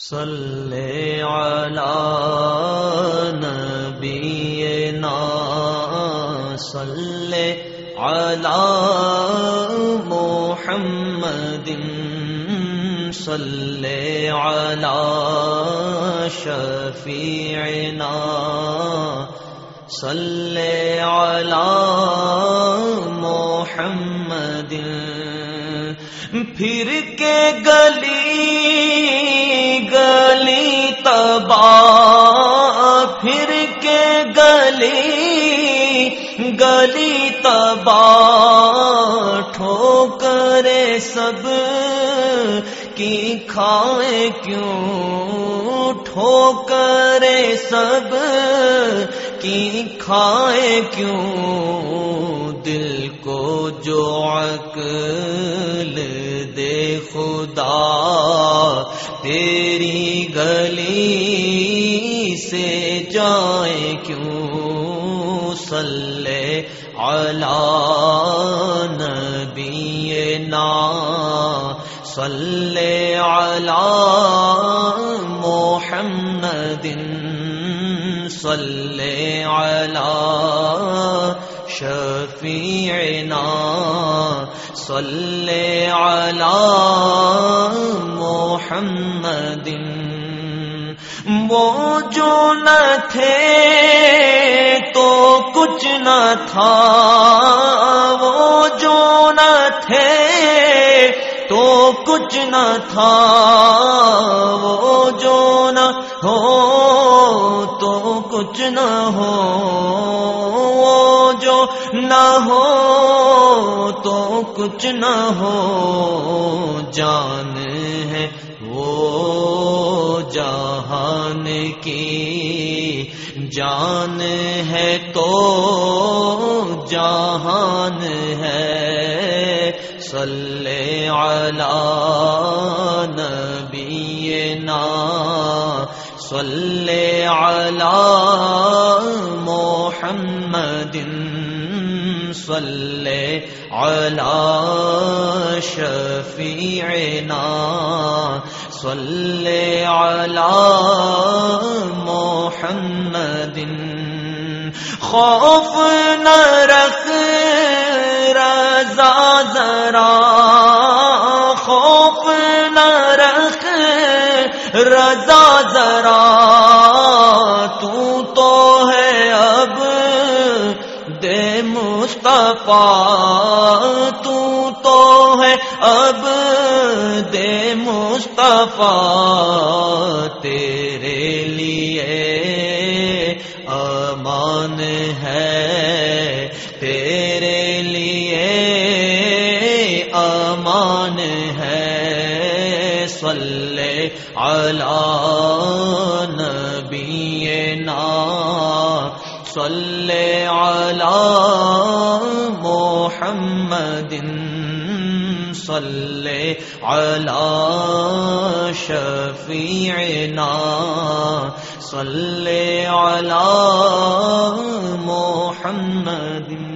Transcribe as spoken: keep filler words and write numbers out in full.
صلی علی نبینا صلی علی محمد صلی علی شفیعنا صلی علی محمد پھر کے گلی گلی تباہ پھر کے گلی گلی تباہ ٹھوکرے سب کی کھائے کیوں ٹھوکرے سب کی کھائے کیوں دل کو جو عقل دے خدا تیری گلی سے جائے کیوں صلی علی نبینا صلی علی محمد صلی علی شفیعنا صلی علی محمد وہ جو نہ تھے تو کچھ نہ تھا وہ جو نہ تھے تو کچھ نہ تھا وہ جو نہ ہو تو کچھ نہ ہو وہ جو نہ ہو تو کچھ نہ ہو جان ہے وہ جہان کی جان ہے تو جہان ہے صلی علی نبینا صلی علی محمد صلی علی شفیعنا صلی علی محمد خوف نہ رکھ رضا ذرا خوف نہ رکھ رضا ذرا تو تو ہے اب دے مصطفیٰ تو تو ہے اب دے مصطفیٰ تیرے لیے امان ہے تیرے لیے امان ہے صلی علی نبینا صلی علی محمد صلی علی شفیعنا صلی علی محمد